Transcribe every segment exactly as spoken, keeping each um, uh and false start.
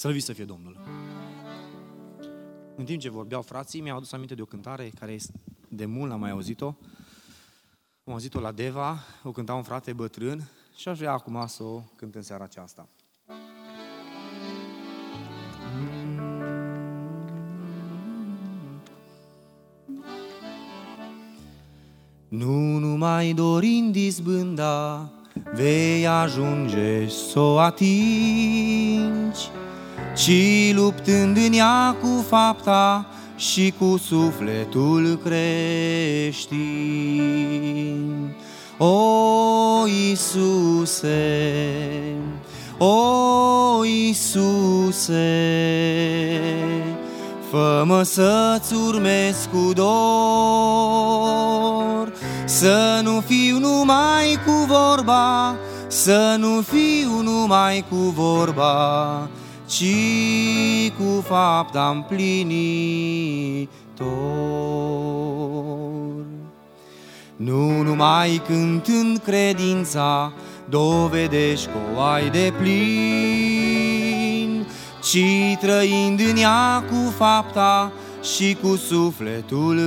Slăvit să fie Domnul! În timp ce vorbeau frații, mi-au adus aminte de o cântare care de mult n-am mai auzit-o. Am auzit-o la Deva, o cânta un frate bătrân și aș vrea acum să o cânt în seara aceasta. Nu numai dorind izbânda, vei ajunge s-o atingi, ci luptând în ea cu fapta și cu sufletul creștin. O, Iisuse, o, Iisuse, fă-mă să-ți urmez cu dor, să nu fiu numai cu vorba, să nu fiu numai cu vorba, ci cu fapta împlinitor. Nu numai cântând credința dovedești că o ai de plin, ci trăind în ea cu fapta și cu sufletul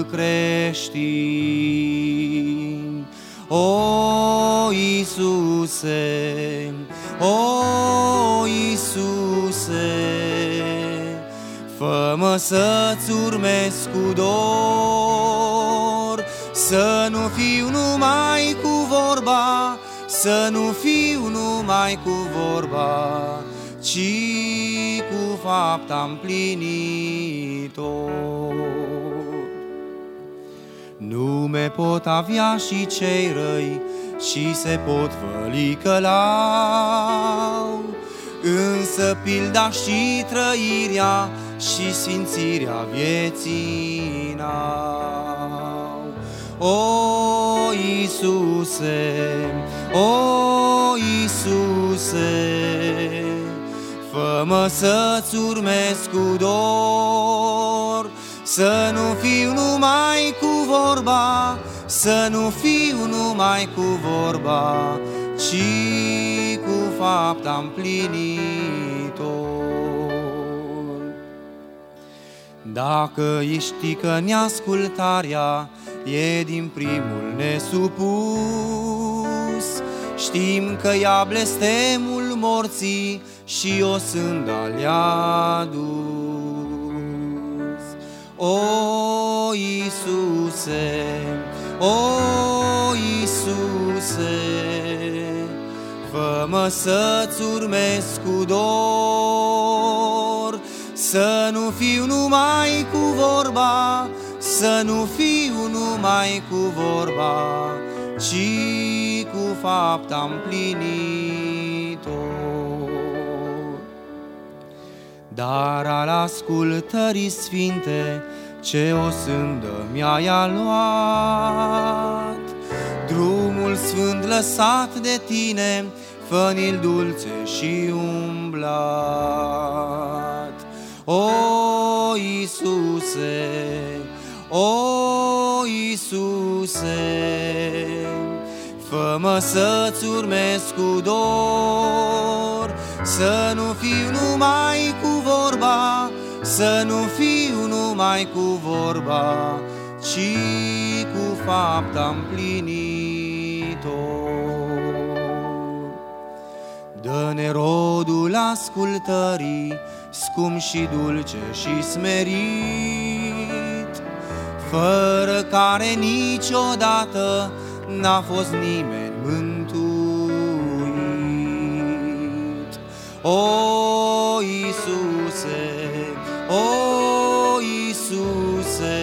creștin. O, Iisuse, o, Iisuse, fă-mă să-ți urmez cu dor, să nu fiu numai cu vorba, să nu fiu numai cu vorba, ci cu fapta împlinitor. Nume pot avea și cei răi și se pot văli că l-au, însă pilda și trăirea și sfințirea vieții n-au. O, Iisuse, o, Iisuse, fă-mă să-ți urmez cu dor, să nu fiu numai cu vorba, să nu fiu numai cu vorba, ci cu fapta împlinitor. Dacă ești că neascultarea e din primul nesupus, știm că ia blestemul morții și o sânda le-a dus. O, Iisuse, o, Iisuse, fă-mă să-ți urmez cu dor, să nu fiu numai cu vorba, să nu fiu numai cu vorba, ci cu fapta împlinitor. Dar al ascultării sfinte, ce o sândă mi-ai luat, drumul sfânt lăsat de tine, fă-ni-l dulce și umblat. O, Iisuse, o, Iisuse, fă-mă să-ți urmez cu dor, să nu fiu numai cu vorba, să nu fiu numai cu vorba, ci cu fapta împlinitor. Dă-ne rodul ascultării, scump și dulce și smerit, fără care niciodată n-a fost nimeni mântuit. O, Iisuse, o, Iisuse,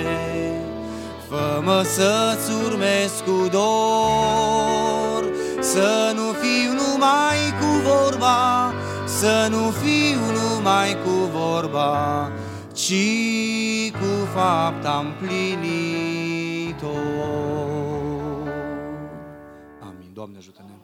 fă-mă să-ți urmez cu dor, să nu fiu numai cu vorba, să nu fiu numai cu vorba, ci cu fapta împlinitor. Amin. Doamne ajută-ne!